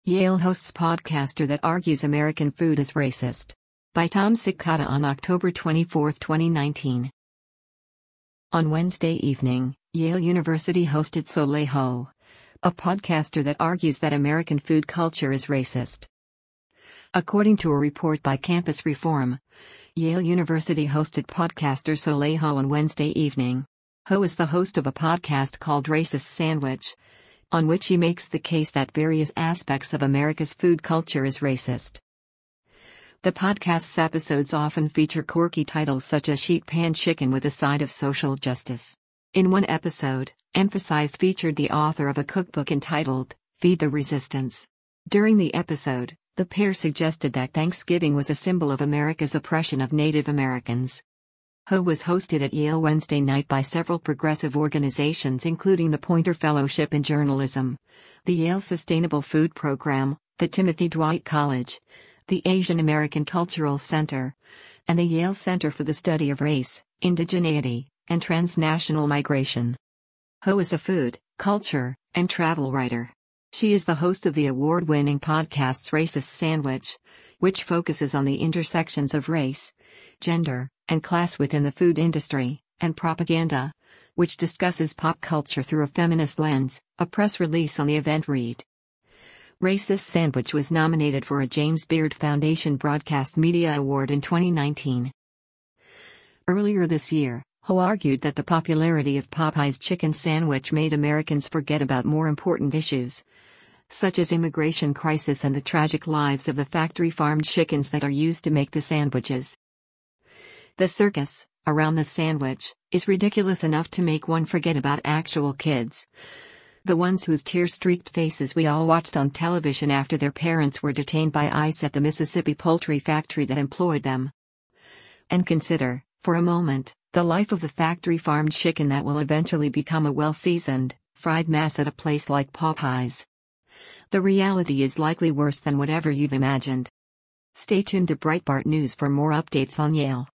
Yale hosts podcaster that argues American food is racist. By Tom Cicada on October 24, 2019. On Wednesday evening, Yale University hosted Soleil Ho, a podcaster that argues that American food culture is racist. According to a report by Campus Reform, Yale University hosted podcaster Soleil Ho on Wednesday evening. Ho is the host of a podcast called Racist Sandwich, on which he makes the case that various aspects of America's food culture is racist. The podcast's episodes often feature quirky titles such as Sheet Pan Chicken with a Side of Social Justice. In one episode, Emphasized featured the author of a cookbook entitled, Feed the Resistance. During the episode, the pair suggested that Thanksgiving was a symbol of America's oppression of Native Americans. Ho was hosted at Yale Wednesday night by several progressive organizations including the Poynter Fellowship in Journalism, the Yale Sustainable Food Program, the Timothy Dwight College, the Asian American Cultural Center, and the Yale Center for the Study of Race, Indigeneity, and Transnational Migration. Ho is a food, culture, and travel writer. She is the host of the award-winning podcasts Racist Sandwich, which focuses on the intersections of race, gender, and class within the food industry, and Propaganda, which discusses pop culture through a feminist lens. A press release on the event read: Racist Sandwich was nominated for a James Beard Foundation Broadcast Media Award in 2019. Earlier this year, Ho argued that the popularity of Popeye's chicken sandwich made Americans forget about more important issues, such as immigration crisis and the tragic lives of the factory-farmed chickens that are used to make the sandwiches. The circus around the sandwich is ridiculous enough to make one forget about actual kids. The ones whose tear-streaked faces we all watched on television after their parents were detained by ICE at the Mississippi poultry factory that employed them. And consider, for a moment, the life of the factory-farmed chicken that will eventually become a well-seasoned, fried mess at a place like Popeye's. The reality is likely worse than whatever you've imagined. Stay tuned to Breitbart News for more updates on Yale.